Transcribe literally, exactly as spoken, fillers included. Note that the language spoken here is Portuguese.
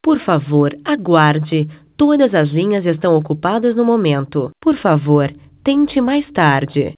Por favor, aguarde. Todas as linhas estão ocupadas no momento. Por favor, tente mais tarde.